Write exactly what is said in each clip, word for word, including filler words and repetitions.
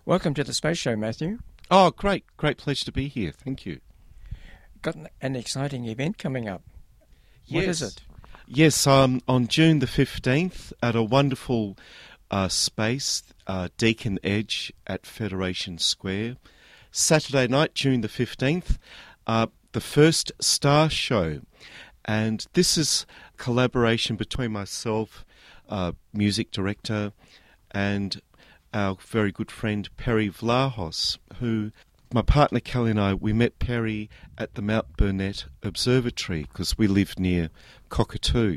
Welcome to the Space Show, Matthew. Oh, great. Great pleasure to be here. Thank you. Got an, an exciting event coming up. What yes. is it? Yes, um, on June the fifteenth at a wonderful uh, space, uh, Deakin Edge at Federation Square. Saturday night, June the fifteenth, uh, the first Star Show. And this is a collaboration between myself, uh, music director, and our very good friend Perry Vlahos, who my partner Kelly and I, we met Perry at the Mount Burnett Observatory because we live near Cockatoo.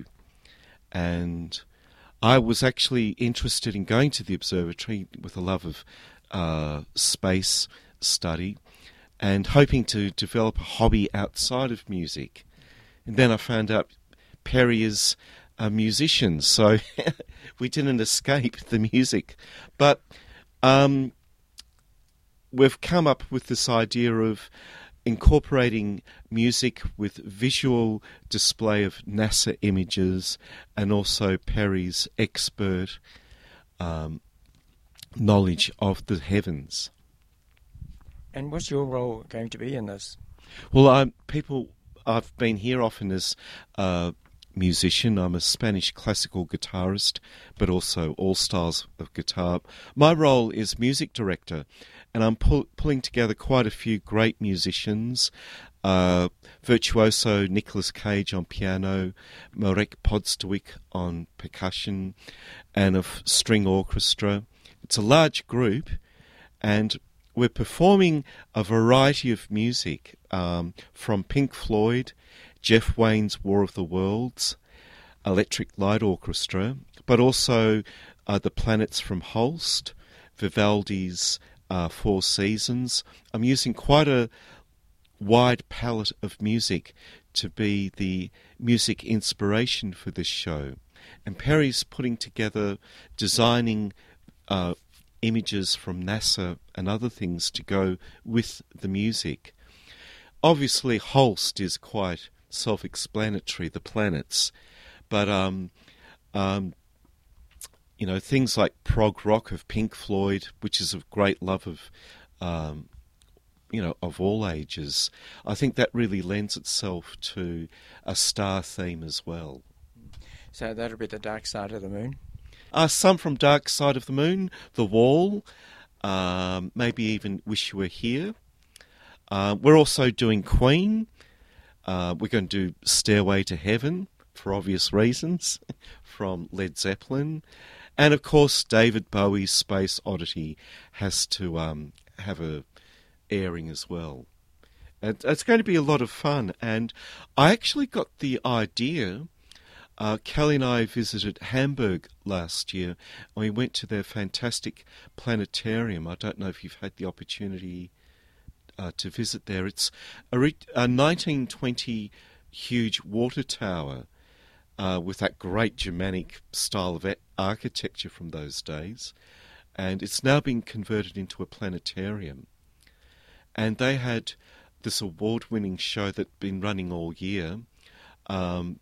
And I was actually interested in going to the observatory with a love of uh, space study and hoping to develop a hobby outside of music. And then I found out Perry is a musician, so we didn't escape the music. But um, we've come up with this idea of incorporating music with visual display of NASA images and also Perry's expert um, knowledge of the heavens. And what's your role going to be in this? Well, I'm, people, I've been here often as a musician. I'm a Spanish classical guitarist, but also all styles of guitar. My role is music director, and I'm pull, pulling together quite a few great musicians. Uh, virtuoso Nicolas Cage on piano, Marek Podstowick on percussion, and a string orchestra. It's a large group, and we're performing a variety of music, um, from Pink Floyd, Jeff Wayne's War of the Worlds, Electric Light Orchestra, but also uh, the Planets from Holst, Vivaldi's uh, Four Seasons. I'm using quite a wide palette of music to be the music inspiration for this show. And Perry's putting together, designing uh, images from NASA and other things to go with the music. Obviously, Holst is quite self-explanatory, the planets, but um, um, you know, things like prog rock of Pink Floyd, which is a great love of um, you know, of all ages. I think that really lends itself to a star theme as well. So that'll be the Dark Side of the Moon. Uh, some from Dark Side of the Moon, The Wall, um, maybe even Wish You Were Here. Uh, we're also doing Queen. Uh, we're going to do Stairway to Heaven, for obvious reasons, from Led Zeppelin. And, of course, David Bowie's Space Oddity has to um, have a airing as well. And it's going to be a lot of fun. And I actually got the idea... Uh, Kelly and I visited Hamburg last year, and we went to their fantastic planetarium. I don't know if you've had the opportunity uh, to visit there. It's a, re- a nineteen twenty huge water tower uh, with that great Germanic style of architecture from those days, and it's now been converted into a planetarium. And they had this award-winning show that's been running all year, um,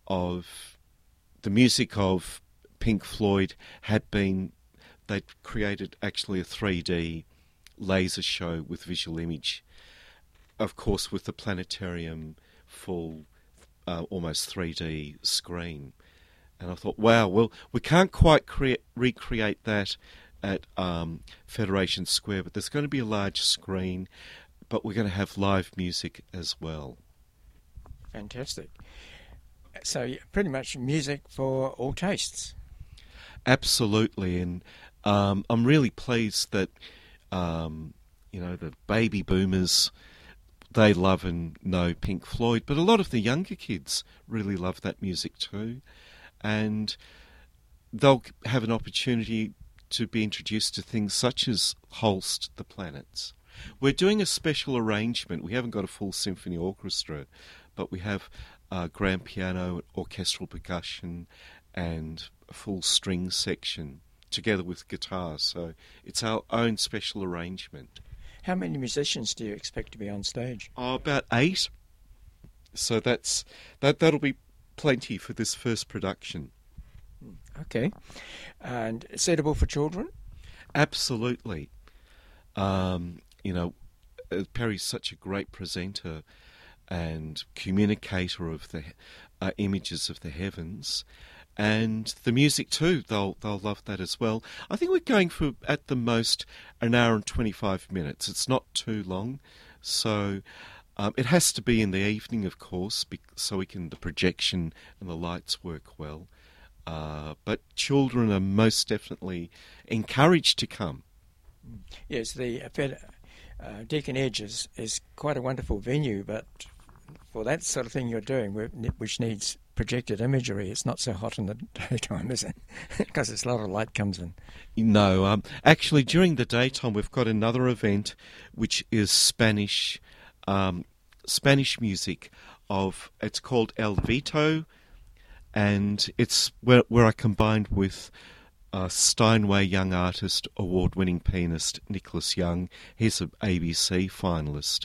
of the music of Pink Floyd had been, they'd created actually a three D laser show with visual image, of course with the planetarium full, uh, almost three D screen. And I thought, wow, well, we can't quite create, recreate that at um, Federation Square, but there's going to be a large screen, but we're going to have live music as well. Fantastic. So pretty much music for all tastes. Absolutely, and um, I'm really pleased that um, you know, the baby boomers, they love and know Pink Floyd, but a lot of the younger kids really love that music too, and they'll have an opportunity to be introduced to things such as Holst, the Planets. We're doing a special arrangement. We haven't got a full symphony orchestra, but we have Uh, grand piano, orchestral percussion, and a full string section together with guitar. So it's our own special arrangement. How many musicians do you expect to be on stage? Oh, about eight. So that's that. That'll be plenty for this first production. Okay, and suitable for children? Absolutely. Um, you know, uh, Perry's such a great presenter and communicator of the uh, images of the heavens. And the music too, they'll they'll love that as well. I think we're going for, at the most, an hour and twenty-five minutes. It's not too long. So um, it has to be in the evening, of course, bec- so we can the projection and the lights work well. Uh, but children are most definitely encouraged to come. Yes, the uh, Deacon Edge is, is quite a wonderful venue, but for that sort of thing you're doing, which needs projected imagery, it's not so hot in the daytime, is it? Because it's a lot of light comes in. No, um, actually during the daytime we've got another event which is Spanish um, Spanish music of, it's called El Vito, and it's where, where I combined with uh, Steinway Young Artist award-winning pianist Nicholas Young. He's an A B C finalist,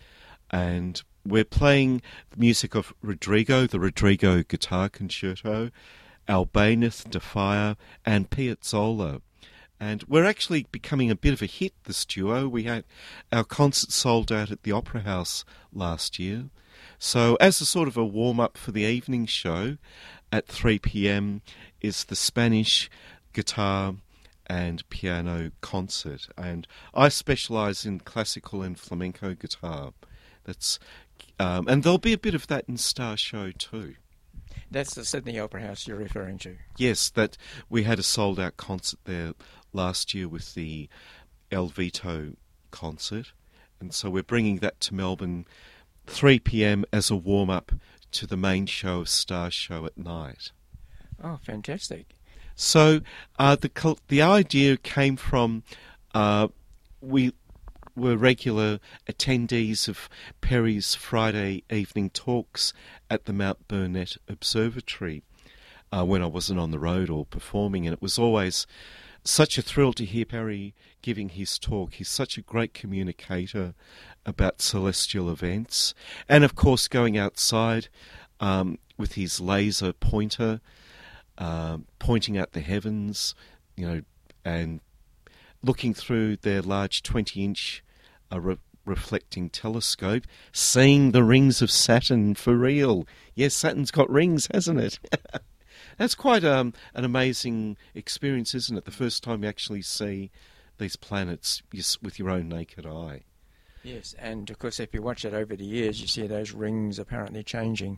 and we're playing the music of Rodrigo, the Rodrigo Guitar Concerto, Albéniz, De Fire, and Piazzolla. And we're actually becoming a bit of a hit, this duo. We had our concert sold out at the Opera House last year. So as a sort of a warm-up for the evening show at three p.m. is the Spanish guitar and piano concert. And I specialise in classical and flamenco guitar. That's Um, and there'll be a bit of that in Star Show too. That's the Sydney Opera House you're referring to? Yes, that we had a sold-out concert there last year with the El Vito concert, and so we're bringing that to Melbourne three p.m. as a warm-up to the main show of Star Show at night. Oh, fantastic. So uh, the the idea came from uh, we were regular attendees of Perry's Friday evening talks at the Mount Burnett Observatory uh, when I wasn't on the road or performing, and it was always such a thrill to hear Perry giving his talk. He's such a great communicator about celestial events, and of course going outside um, with his laser pointer, uh, pointing at the heavens, you know, and looking through their large twenty-inch uh, re- reflecting telescope, seeing the rings of Saturn for real. Yes, Saturn's got rings, hasn't it? That's quite um, an amazing experience, isn't it? The first time you actually see these planets with your own naked eye. Yes, and of course if you watch it over the years, you see those rings apparently changing.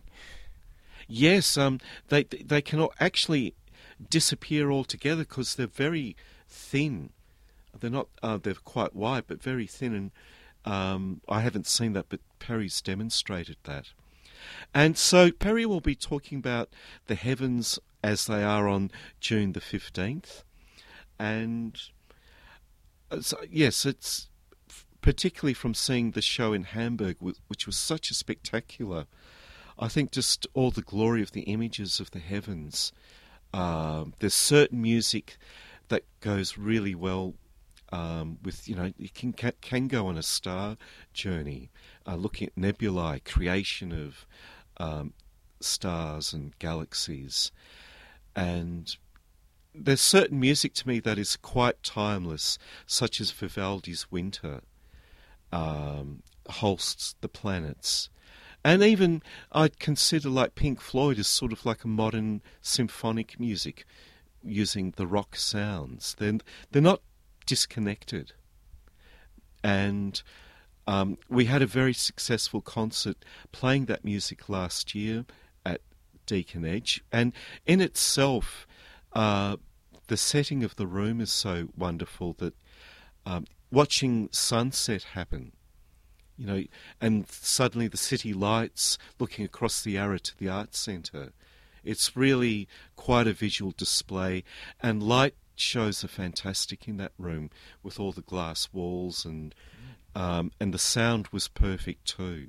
Yes, um, they they cannot actually disappear altogether because they're very thin. They're not. Uh, they're quite wide, but very thin. And um, I haven't seen that, but Perry's demonstrated that. And so Perry will be talking about the heavens as they are on June the fifteenth. And so, yes, it's particularly from seeing the show in Hamburg, which was such a spectacular. I think just all the glory of the images of the heavens. Uh, there's certain music that goes really well. Um, with, you know, you can can go on a star journey, uh, looking at nebulae, creation of um, stars and galaxies, and there's certain music to me that is quite timeless, such as Vivaldi's Winter, um, Holst's The Planets, and even I'd consider like Pink Floyd as sort of like a modern symphonic music, using the rock sounds. They're they're not disconnected. And um, we had a very successful concert playing that music last year at Deacon Edge, and in itself uh, the setting of the room is so wonderful that um, watching sunset happen, you know, and suddenly the city lights looking across the Yarra to the Arts Centre, it's really quite a visual display, and light shows are fantastic in that room with all the glass walls, and um, and the sound was perfect too.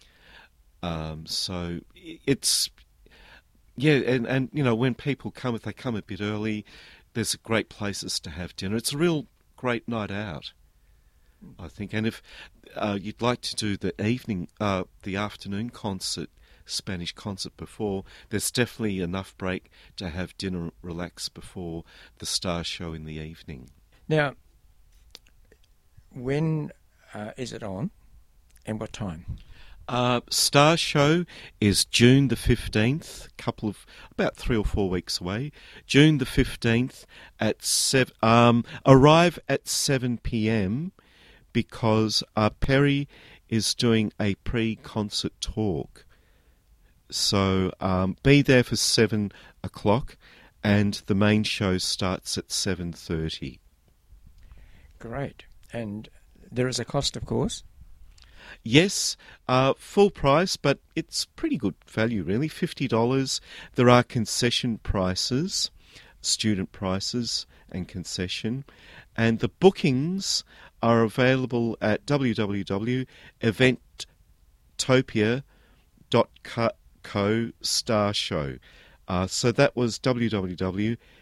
Um, so it's yeah, and, and you know, when people come, if they come a bit early, there's great places to have dinner. It's a real great night out, I think. And if uh, you'd like to do the evening, uh, the afternoon concert, Spanish concert before, there's definitely enough break to have dinner, relax before the star show in the evening. Now, when uh, is it on and what time? Uh, Star Show is June the fifteenth, couple of, about three or four weeks away. June the fifteenth at seven, um, arrive at seven p.m. because uh, Perry is doing a pre-concert talk. So um, be there for seven o'clock and the main show starts at seven thirty. Great. And there is a cost, of course? Yes, uh, full price, but it's pretty good value, really, fifty dollars. There are concession prices, student prices and concession, and the bookings are available at w w w dot eventopia dot co star show. Uh, so that was w w w dot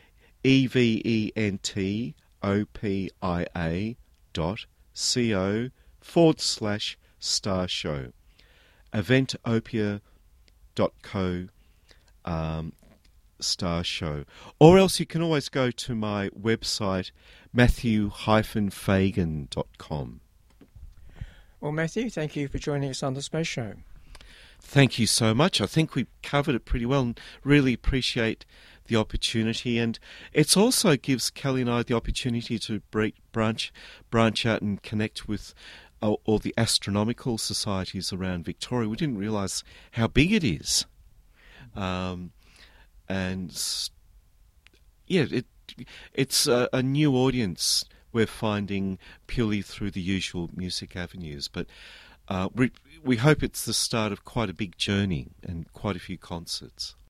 eventopia dot co forward slash star show. Eventopia dot co um, star show. Or else you can always go to my website, matthew fagan dot com. Well, Matthew, thank you for joining us on the Space Show. Thank you so much. I think we covered it pretty well and really appreciate the opportunity. And it also gives Kelly and I the opportunity to branch, branch out and connect with all, all the astronomical societies around Victoria. We didn't realise how big it is. Um, and yeah, it it's a, a new audience we're finding purely through the usual music avenues. But uh, we, we hope it's the start of quite a big journey and quite a few concerts.